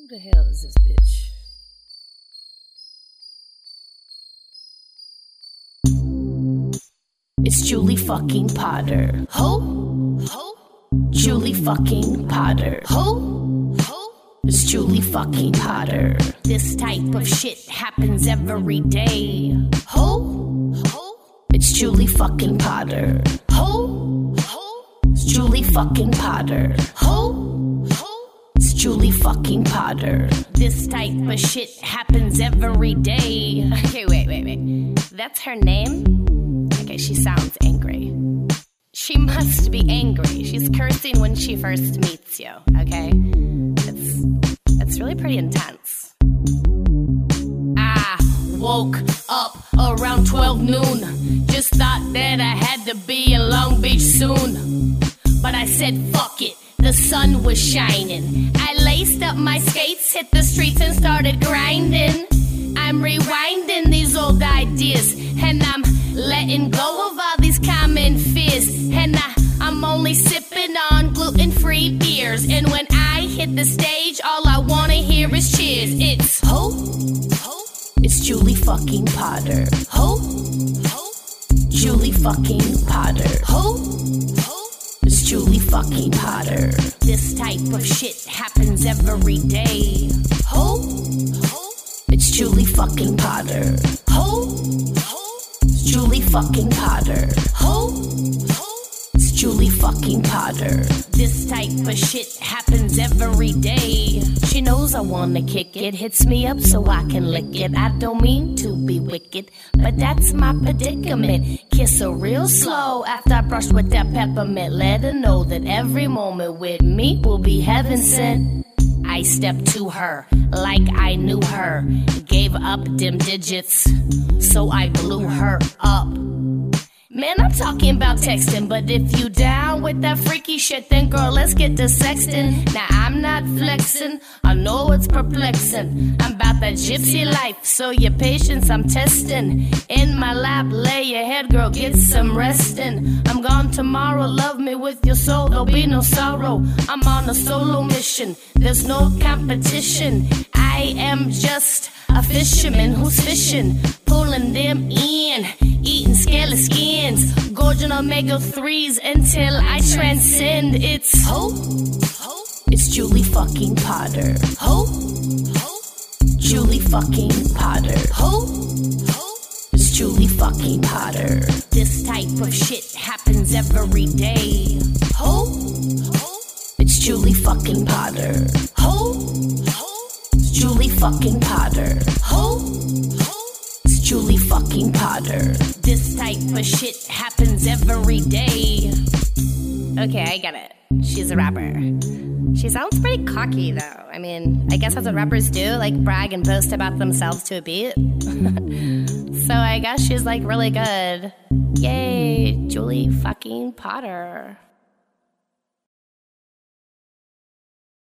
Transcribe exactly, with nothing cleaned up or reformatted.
Who the hell is this bitch? It's Julie fucking Potter. Ho, ho. Julie fucking Potter. Ho, ho. It's Julie fucking Potter. This type of shit happens every day. Ho, ho. It's Julie fucking Potter. Ho, ho. It's Julie fucking Potter. Ho, ho. It's Julie fucking Potter. This type of shit happens every day. Okay, wait, wait, wait. That's her name? Okay, she sounds angry. She must be angry. She's cursing when she first meets you, okay? It's, it's really pretty intense. I woke up around twelve noon. Just thought that I had to be in Long Beach soon. But I said, fuck it. The sun was shining. I laced up my skates, hit the streets and started grinding. I'm rewinding these old ideas, and I'm letting go of all these common fears. And I, I'm only sipping on gluten-free beers. And when I hit the stage, all I wanna hear is cheers. It's ho, ho. It's Julie fucking Potter. Ho, ho. Julie fucking Potter. Ho, ho. It's Julie fucking Potter. This type of shit happens every day. Ho, ho. It's Julie fucking Potter. Ho, ho. It's Julie fucking Potter. Ho, ho. It's Julie fucking Potter. This type of shit happens every day. She knows I wanna kick it, hits me up so I can lick it. I don't mean to be wicked, but that's my predicament. Kiss her real slow after I brush with that peppermint. Let her know that every moment with me will be heaven sent. I stepped to her like I knew her. Gave up them digits, so I blew her up. Man, I'm talking about texting, but if you down with that freaky shit, then girl, let's get to sexting. Now I'm not flexing, I know it's perplexing. I'm about that gypsy life, so your patience I'm testing. In my lap, lay your head, girl, get some resting. I'm gone tomorrow, love me with your soul, there'll be no sorrow. I'm on a solo mission, there's no competition. I am just a fisherman who's fishing, pulling them in, eating scaly skins, gorging omega threes until I transcend. It's ho, ho. It's Julie fucking Potter. Ho, ho. Julie fucking Potter. Ho, ho. It's Julie fucking Potter. This type of shit happens every day. Ho, ho. It's Julie fucking Potter. Ho, ho. Julie fucking Potter. Ho, ho. It's Julie fucking Potter. This type of shit happens every day. Okay, I get it. She's a rapper. She sounds pretty cocky, though. I mean, I guess that's what rappers do, like brag and boast about themselves to a beat. So I guess she's like really good. Yay, Julie fucking Potter.